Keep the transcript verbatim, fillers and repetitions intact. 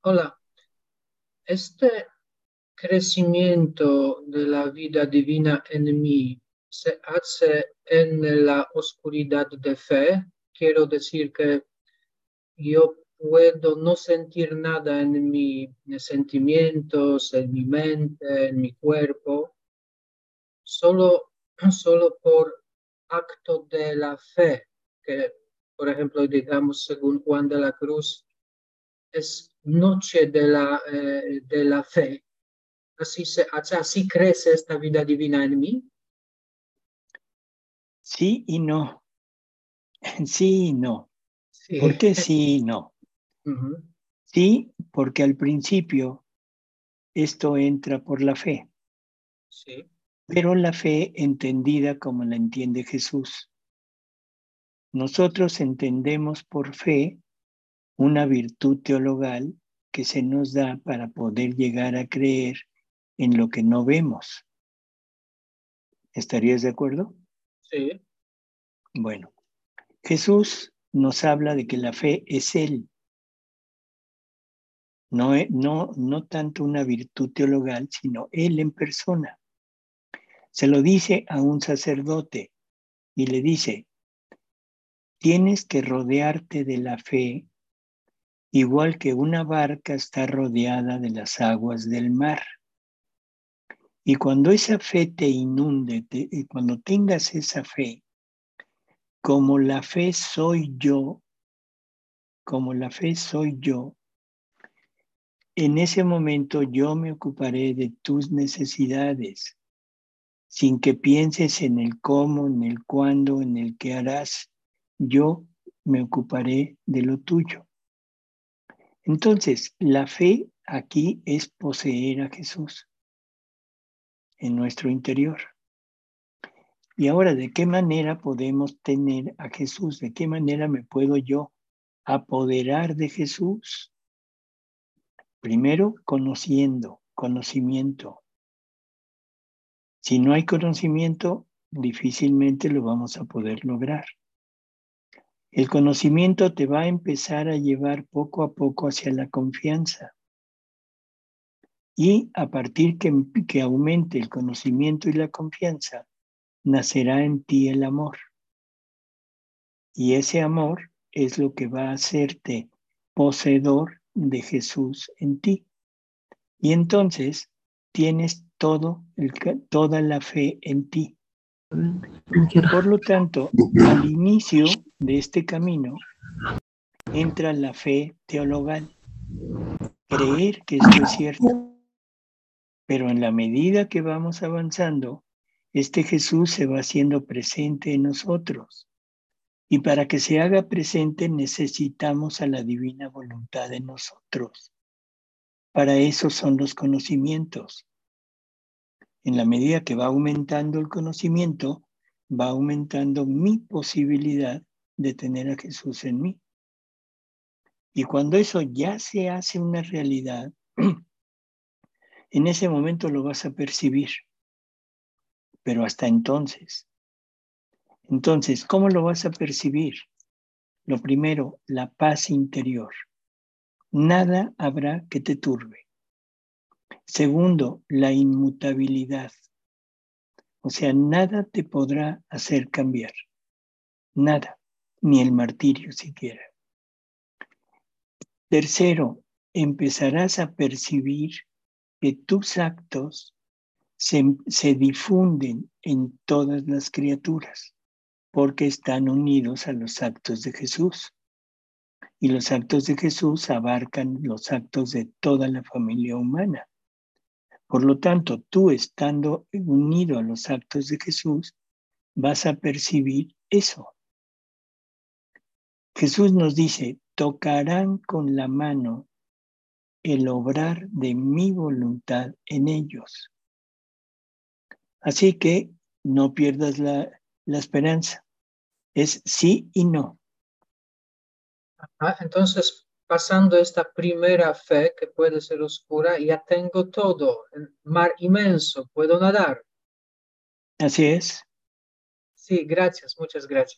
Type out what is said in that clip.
Hola, este crecimiento de la vida divina en mí se hace en la oscuridad de fe. Quiero decir que yo puedo no sentir nada en mis sentimientos, en mi mente, en mi cuerpo, solo, solo por acto de la fe, que por ejemplo, digamos, según Juan de la Cruz, es noche de la, eh, de la fe. Así, se, así crece esta vida divina en mí. Sí y no. Sí y no. Sí. ¿Por qué sí y no? Ujú. Sí, porque al principio esto entra por la fe, Sí. pero la fe entendida como la entiende Jesús. Nosotros entendemos por fe una virtud teologal que se nos da para poder llegar a creer en lo que no vemos. ¿Estarías de acuerdo? Sí. Bueno, Jesús nos habla de que la fe es Él, no, no, no tanto una virtud teologal, sino Él en persona. Se lo dice a un sacerdote y le dice, tienes que rodearte de la fe igual que una barca está rodeada de las aguas del mar. Y cuando esa fe te inunde, te, y cuando tengas esa fe, como la fe soy yo, como la fe soy yo, en ese momento yo me ocuparé de tus necesidades, sin que pienses en el cómo, en el cuándo, en el qué harás. Yo me ocuparé de lo tuyo. Entonces, la fe aquí es poseer a Jesús en nuestro interior. Y ahora, ¿de qué manera podemos tener a Jesús? ¿De qué manera me puedo yo apoderar de Jesús? Primero, conociendo, conocimiento. Si no hay conocimiento, difícilmente lo vamos a poder lograr. El conocimiento te va a empezar a llevar poco a poco hacia la confianza. Y a partir que, que aumente el conocimiento y la confianza, nacerá en ti el amor. Y ese amor es lo que va a hacerte poseedor de Jesús en ti. Y entonces tienes todo el, toda la fe en ti. Por lo tanto, al inicio de este camino entra la fe teologal, creer que esto es cierto. Pero en la medida que vamos avanzando, este Jesús se va haciendo presente en nosotros. Y para que se haga presente necesitamos a la divina voluntad en nosotros. Para eso son los conocimientos. En la medida que va aumentando el conocimiento, va aumentando mi posibilidad de tener a Jesús en mí. Y cuando eso ya se hace una realidad, en ese momento lo vas a percibir. Pero hasta entonces. Entonces, ¿cómo lo vas a percibir? Lo primero, la paz interior. Nada habrá que te turbe. Segundo, la inmutabilidad. O sea, nada te podrá hacer cambiar. Nada, ni el martirio siquiera. Tercero, empezarás a percibir que tus actos se, se difunden en todas las criaturas porque están unidos a los actos de Jesús. Y los actos de Jesús abarcan los actos de toda la familia humana. Por lo tanto, tú estando unido a los actos de Jesús, vas a percibir eso. Jesús nos dice, tocarán con la mano el obrar de mi voluntad en ellos. Así que no pierdas la, la esperanza. Es sí y no. Ah, entonces, pasando esta primera fe, que puede ser oscura, ya tengo todo, el mar inmenso, puedo nadar. Así es. Sí, gracias, muchas gracias.